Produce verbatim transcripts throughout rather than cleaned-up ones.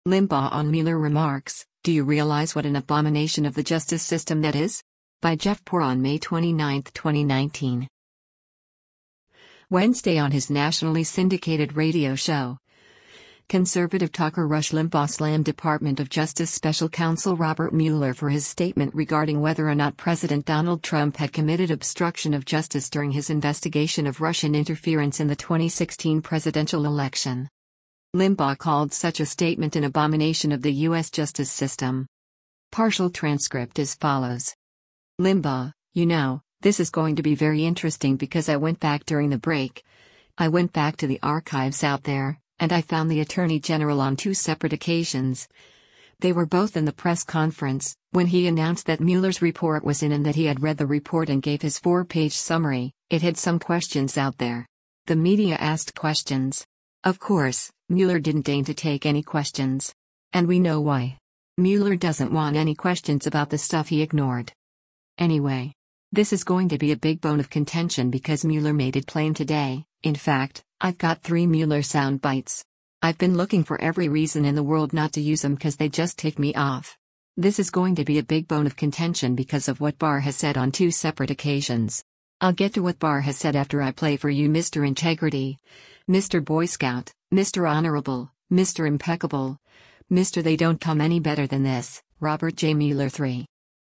Limbaugh on Mueller remarks, "Do you realize what an abomination of the justice system that is?" By Jeff Poor on May twenty-ninth, twenty nineteen. Wednesday on his nationally syndicated radio show, conservative talker Rush Limbaugh slammed Department of Justice Special Counsel Robert Mueller for his statement regarding whether or not President Donald Trump had committed obstruction of justice during his investigation of Russian interference in the twenty sixteen presidential election. Limbaugh called such a statement an abomination of the U S justice system. Partial transcript as follows. Limbaugh, you know, this is going to be very interesting because I went back during the break. I went back to the archives out there, and I found the Attorney General on two separate occasions. They were both in the press conference, when he announced that Mueller's report was in and that he had read the report and gave his four-page summary. It had some questions out there. The media asked questions. Of course, Mueller didn't deign to take any questions. And we know why. Mueller doesn't want any questions about the stuff he ignored. Anyway, this is going to be a big bone of contention because Mueller made it plain today. In fact, I've got three Mueller sound bites. I've been looking for every reason in the world not to use them because they just tick me off. This is going to be a big bone of contention because of what Barr has said on two separate occasions. I'll get to what Barr has said after I play for you Mister Integrity, Mister Boy Scout, Mister Honorable, Mister Impeccable, Mister They Don't Come Any Better Than This, Robert J. Mueller the third.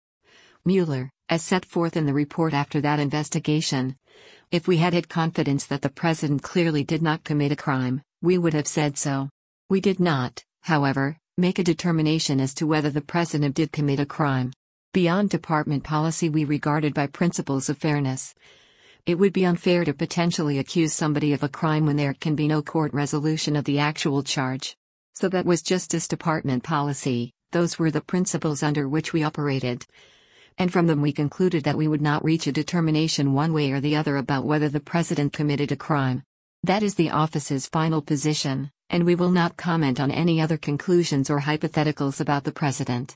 Mueller, as set forth in the report after that investigation, if we had had confidence that the president clearly did not commit a crime, we would have said so. We did not, however, make a determination as to whether the president did commit a crime. Beyond department policy we regarded by principles of fairness. It would be unfair to potentially accuse somebody of a crime when there can be no court resolution of the actual charge. So that was Justice Department policy, those were the principles under which we operated. And from them we concluded that we would not reach a determination one way or the other about whether the president committed a crime. That is the office's final position, and we will not comment on any other conclusions or hypotheticals about the president.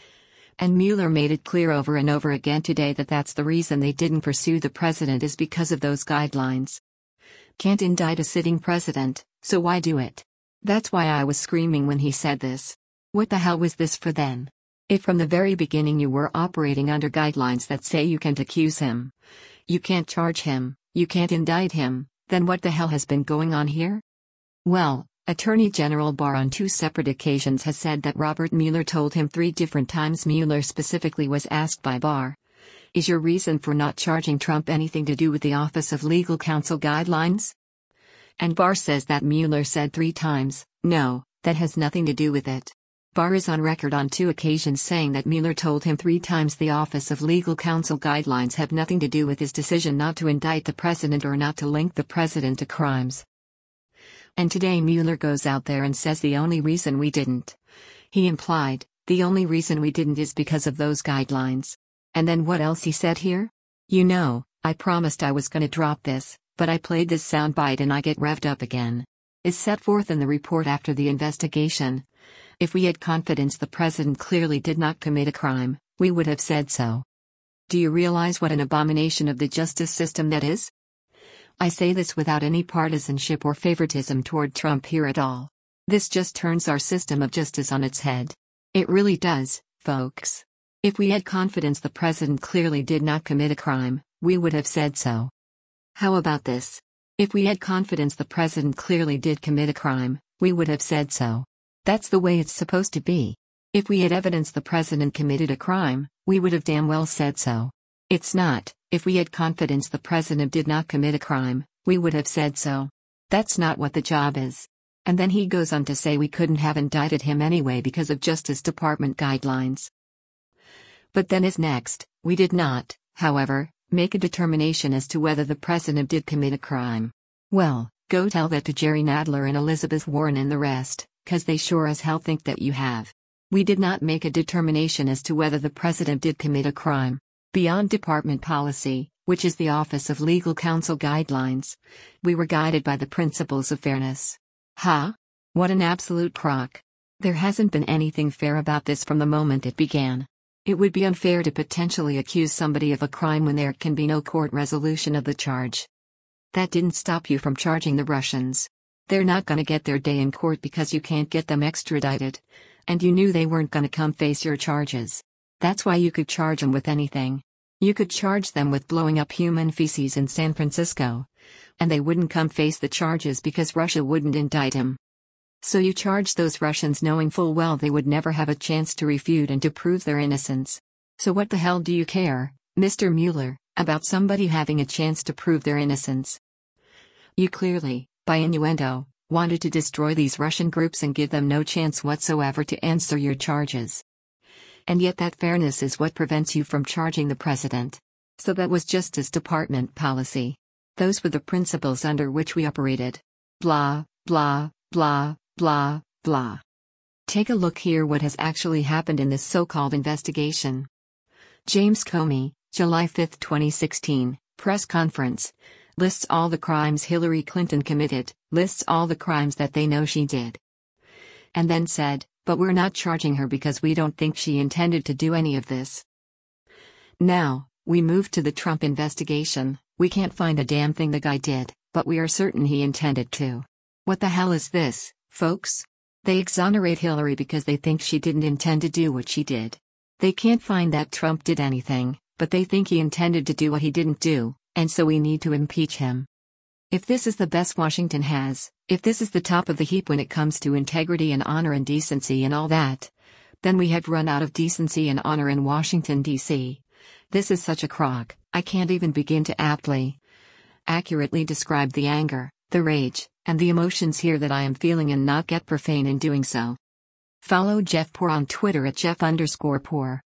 And Mueller made it clear over and over again today that that's the reason they didn't pursue the president is because of those guidelines. Can't indict a sitting president, so why do it? That's why I was screaming when he said this. What the hell was this for then? If from the very beginning you were operating under guidelines that say you can't accuse him, you can't charge him, you can't indict him, then what the hell has been going on here? Well, Attorney General Barr on two separate occasions has said that Robert Mueller told him three different times. Mueller specifically was asked by Barr, "Is your reason for not charging Trump anything to do with the Office of Legal Counsel guidelines?" And Barr says that Mueller said three times, "No, that has nothing to do with it." Barr is on record on two occasions saying that Mueller told him three times the Office of Legal Counsel guidelines have nothing to do with his decision not to indict the president or not to link the president to crimes. And today Mueller goes out there and says the only reason we didn't. He implied, the only reason we didn't is because of those guidelines. And then what else he said here? You know, I promised I was gonna drop this, but I played this soundbite and I get revved up again. Is set forth in the report after the investigation. If we had confidence the president clearly did not commit a crime, we would have said so. Do you realize what an abomination of the justice system that is? I say this without any partisanship or favoritism toward Trump here at all. This just turns our system of justice on its head. It really does, folks. If we had confidence the president clearly did not commit a crime, we would have said so. How about this? If we had confidence the president clearly did commit a crime, we would have said so. That's the way it's supposed to be. If we had evidence the president committed a crime, we would have damn well said so. It's not. If we had confidence the president did not commit a crime, we would have said so. That's not what the job is. And then he goes on to say we couldn't have indicted him anyway because of Justice Department guidelines. But then is next, we did not, however, make a determination as to whether the president did commit a crime. Well, go tell that to Jerry Nadler and Elizabeth Warren and the rest, 'cause they sure as hell think that you have. We did not make a determination as to whether the president did commit a crime. Beyond department policy, which is the Office of Legal Counsel guidelines, we were guided by the principles of fairness. Huh? What an absolute crock. There hasn't been anything fair about this from the moment it began. It would be unfair to potentially accuse somebody of a crime when there can be no court resolution of the charge. That didn't stop you from charging the Russians. They're not gonna get their day in court because you can't get them extradited. And you knew they weren't gonna come face your charges. That's why you could charge them with anything. You could charge them with blowing up human feces in San Francisco. And they wouldn't come face the charges because Russia wouldn't indict him. So you charged those Russians knowing full well they would never have a chance to refute and to prove their innocence. So what the hell do you care, Mister Mueller, about somebody having a chance to prove their innocence? You clearly, by innuendo, wanted to destroy these Russian groups and give them no chance whatsoever to answer your charges. And yet that fairness is what prevents you from charging the president. So that was Justice Department policy. Those were the principles under which we operated. Blah, blah, blah, blah, blah. Take a look here what has actually happened in this so-called investigation. James Comey, July fifth twenty sixteen, press conference. Lists all the crimes Hillary Clinton committed, lists all the crimes that they know she did. And then said, but we're not charging her because we don't think she intended to do any of this. Now, we move to the Trump investigation. We can't find a damn thing the guy did, but we are certain he intended to. What the hell is this, folks? They exonerate Hillary because they think she didn't intend to do what she did. They can't find that Trump did anything, but they think he intended to do what he didn't do, and so we need to impeach him. If this is the best Washington has, if this is the top of the heap when it comes to integrity and honor and decency and all that, then we have run out of decency and honor in Washington, D C This is such a crock, I can't even begin to aptly, accurately describe the anger, the rage, and the emotions here that I am feeling and not get profane in doing so. Follow Jeff Poor on Twitter at Jeff underscore Poor.